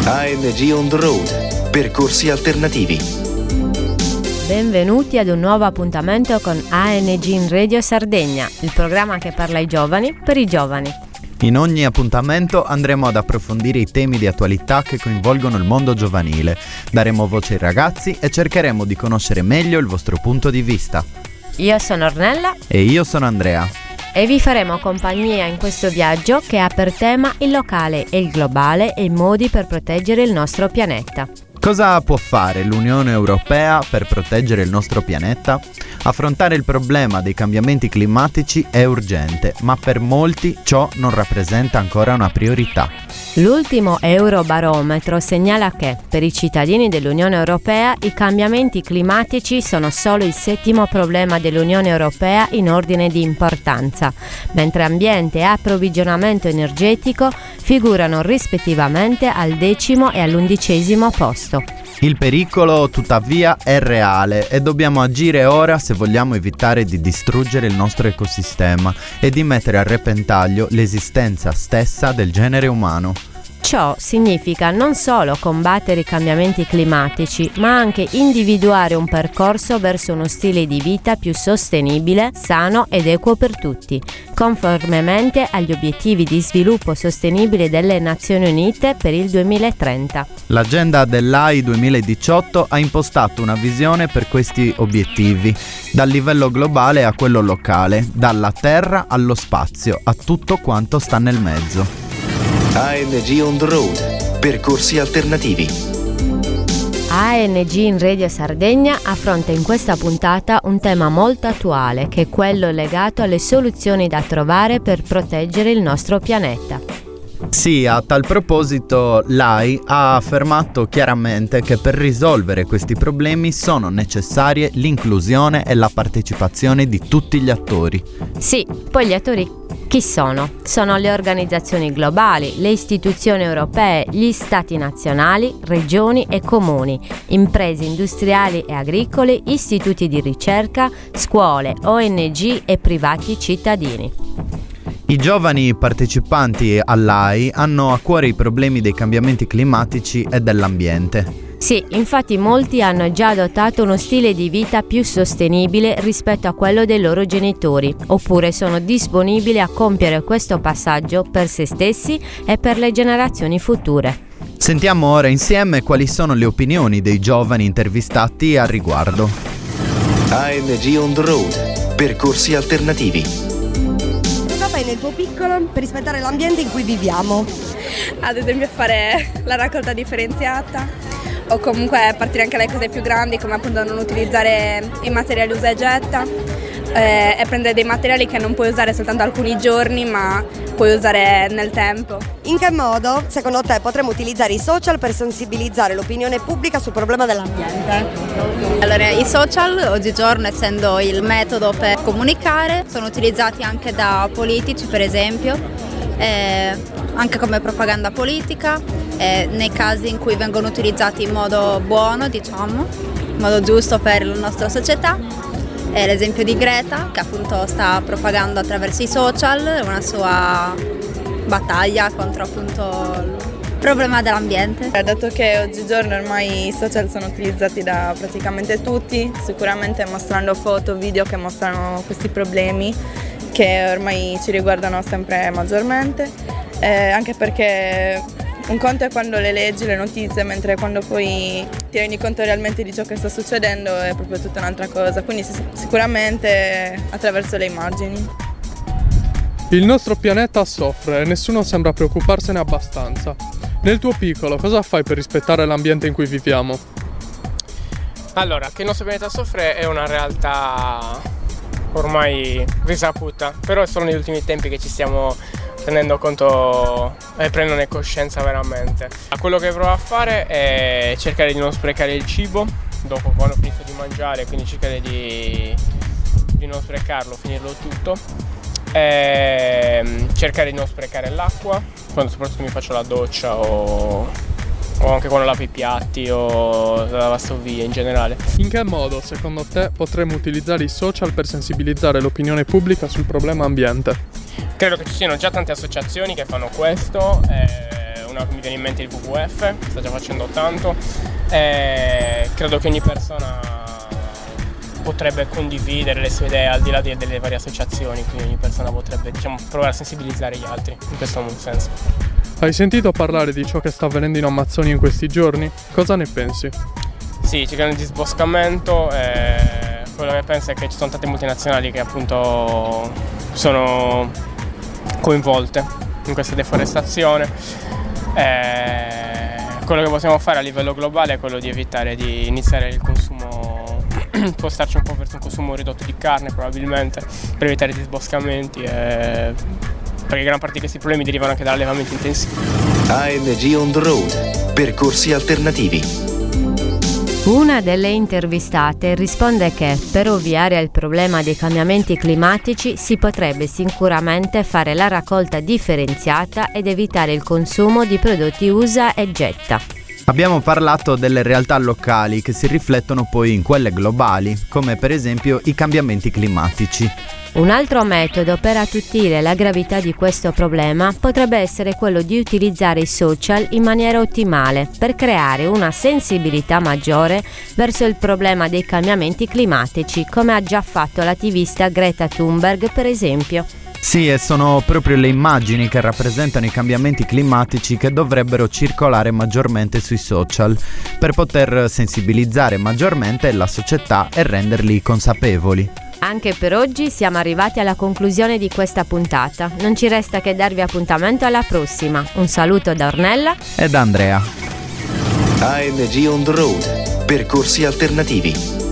ANG on the road, percorsi alternativi. Benvenuti ad un nuovo appuntamento con ANG in Radio Sardegna, il programma che parla ai giovani per i giovani. In ogni appuntamento andremo ad approfondire i temi di attualità che coinvolgono il mondo giovanile, daremo voce ai ragazzi e cercheremo di conoscere meglio il vostro punto di vista. Io sono Ornella E io sono Andrea. e vi faremo compagnia in questo viaggio che ha per tema il locale e il globale e i modi per proteggere il nostro pianeta. Cosa può fare l'Unione Europea per proteggere il nostro pianeta? Affrontare il problema dei cambiamenti climatici è urgente, ma per molti ciò non rappresenta ancora una priorità. L'ultimo Eurobarometro segnala che, per i cittadini dell'Unione Europea, i cambiamenti climatici sono solo il settimo problema dell'Unione Europea in ordine di importanza, mentre ambiente e approvvigionamento energetico figurano rispettivamente al 10° e all'11° posto. Il pericolo, tuttavia, è reale e dobbiamo agire ora se vogliamo evitare di distruggere il nostro ecosistema e di mettere a repentaglio l'esistenza stessa del genere umano. Ciò significa non solo combattere i cambiamenti climatici, ma anche individuare un percorso verso uno stile di vita più sostenibile, sano ed equo per tutti, conformemente agli obiettivi di sviluppo sostenibile delle Nazioni Unite per il 2030. L'agenda dell'AI 2018 ha impostato una visione per questi obiettivi, dal livello globale a quello locale, dalla terra allo spazio, a tutto quanto sta nel mezzo. ANG on the road, percorsi alternativi. ANG in Radio Sardegna affronta in questa puntata un tema molto attuale, che è quello legato alle soluzioni da trovare per proteggere il nostro pianeta. Sì, a tal proposito l'AI ha affermato chiaramente che per risolvere questi problemi sono necessarie l'inclusione e la partecipazione di tutti gli attori. Sì, poi gli attori chi sono? Sono le organizzazioni globali, le istituzioni europee, gli stati nazionali, regioni e comuni, imprese industriali e agricole, istituti di ricerca, scuole, ONG e privati cittadini. I giovani partecipanti all'AI hanno a cuore i problemi dei cambiamenti climatici e dell'ambiente. Sì, infatti molti hanno già adottato uno stile di vita più sostenibile rispetto a quello dei loro genitori, oppure sono disponibili a compiere questo passaggio per se stessi e per le generazioni future. Sentiamo ora insieme quali sono le opinioni dei giovani intervistati al riguardo. ANG on the road, percorsi alternativi. Cosa fai nel tuo piccolo per rispettare l'ambiente in cui viviamo? Ad esempio fare la raccolta differenziata o comunque partire anche dalle cose più grandi, come appunto non utilizzare i materiali usa e getta e prendere dei materiali che non puoi usare soltanto alcuni giorni ma puoi usare nel tempo. In che modo, secondo te, potremmo utilizzare i social per sensibilizzare l'opinione pubblica sul problema dell'ambiente? Allora, i social oggigiorno, essendo il metodo per comunicare, sono utilizzati anche da politici, per esempio, anche come propaganda politica, nei casi in cui vengono utilizzati in modo buono, diciamo, in modo giusto per la nostra società. L'esempio di Greta, che appunto sta propagando attraverso i social una sua battaglia contro appunto il problema dell'ambiente. Dato che oggigiorno ormai i social sono utilizzati da praticamente tutti, sicuramente mostrando foto, video che mostrano questi problemi che ormai ci riguardano sempre maggiormente, anche perché un conto è quando le leggi, le notizie, mentre quando poi ti rendi conto realmente di ciò che sta succedendo è proprio tutta un'altra cosa, quindi sicuramente attraverso le immagini. Il nostro pianeta soffre e nessuno sembra preoccuparsene abbastanza. Nel tuo piccolo, cosa fai per rispettare l'ambiente in cui viviamo? Allora, che il nostro pianeta soffre è una realtà ormai risaputa, però è solo negli ultimi tempi che ci stiamo tenendo conto e prenderne coscienza veramente. Quello che provo a fare è cercare di non sprecare il cibo dopo quando ho finito di mangiare, quindi cercare di non sprecarlo, finirlo tutto, e cercare di non sprecare l'acqua quando soprattutto mi faccio la doccia o anche quando lavo i piatti o la lavastoviglie in generale. In che modo, secondo te, potremmo utilizzare i social per sensibilizzare l'opinione pubblica sul problema ambiente? Credo che ci siano già tante associazioni che fanno questo. mi viene in mente il WWF, sta già facendo tanto, credo che ogni persona potrebbe condividere le sue idee al di là delle varie associazioni, quindi ogni persona potrebbe, provare a sensibilizzare gli altri in questo senso. Hai sentito parlare di ciò che sta avvenendo in Amazzonia in questi giorni? Cosa ne pensi? Sì, c'è il disboscamento, quello che penso è che ci sono tante multinazionali che appunto sono coinvolte in questa deforestazione. Quello che possiamo fare a livello globale è quello di evitare di iniziare il consumo, spostarci un po' verso un consumo ridotto di carne probabilmente, per evitare i disboscamenti, perché gran parte di questi problemi derivano anche dall'allevamento intensivo. ANG on the road, percorsi alternativi. Una delle intervistate risponde che per ovviare al problema dei cambiamenti climatici si potrebbe sicuramente fare la raccolta differenziata ed evitare il consumo di prodotti usa e getta. Abbiamo parlato delle realtà locali che si riflettono poi in quelle globali, come per esempio i cambiamenti climatici. Un altro metodo per attutire la gravità di questo problema potrebbe essere quello di utilizzare i social in maniera ottimale per creare una sensibilità maggiore verso il problema dei cambiamenti climatici, come ha già fatto l'attivista Greta Thunberg, per esempio. Sì, e sono proprio le immagini che rappresentano i cambiamenti climatici che dovrebbero circolare maggiormente sui social per poter sensibilizzare maggiormente la società e renderli consapevoli. Anche per oggi siamo arrivati alla conclusione di questa puntata. Non ci resta che darvi appuntamento alla prossima. Un saluto da Ornella e da Andrea. ANG on the road, percorsi alternativi.